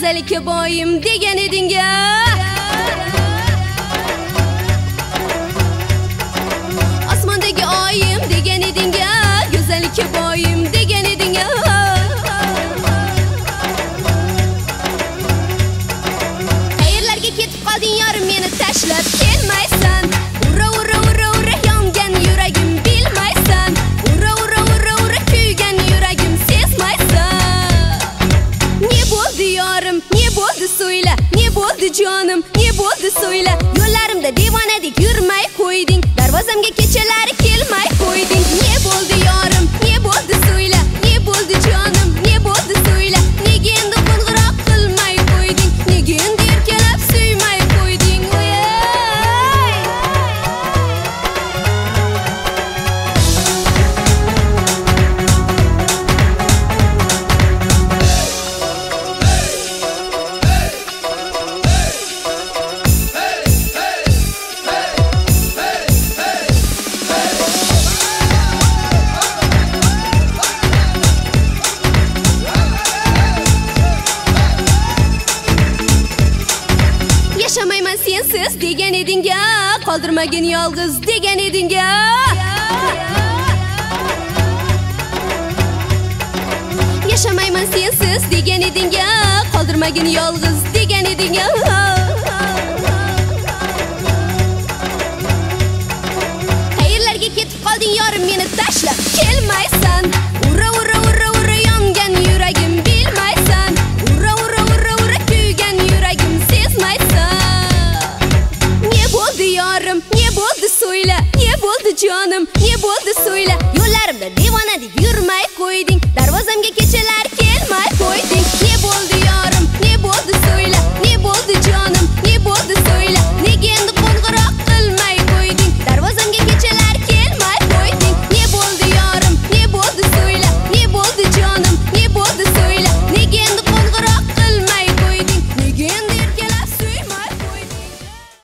Güzellikka boyim degan eding-a. Osmondagi oyim degan eding-a. Güzellikka boyim degan eding-a. Qayerlarga ketib qolding yorim, meni tashlab kelmaysan. Ura ura ura ura yongan yuragim bilmaysan. Ura ura ura ura kuygan yuragim sezmaysan. Ne bo'ldi yorim, ne bo'ldi so'yla, ne bo'ldi jonim, ne bo'ldi so'yla. Yo'llarimda devonadek yurmay qo'yding, darvozamga kechalari kelmay qo'yding. Ne bo'ldi yorim, ne bo'ldi so'yla, ne bo'ldi jonim, ne bo'ldi so'yla. Nega endi qo'ng'iroq qilmay qo'yding, nega endi erkalab suymay qo'yding? Yaşamayman sensiz degan eding-a. Qoldirmagin yolg'iz degan eding-a. Yaşamayman sensiz degan eding-a. Qoldirmagin yolg'iz degan eding-a. Qayerlarga ketib qolding yorim, meni tashlab kelmaysan. Ura ura ura ura yongan yuragim bilmaysan. Ura ura ura ura kuygan yuragim sezmaysan. Ne bo'ldi yorim, ne bo'ldi so'yla, ne bo'ldi jonim, ne bo'ldi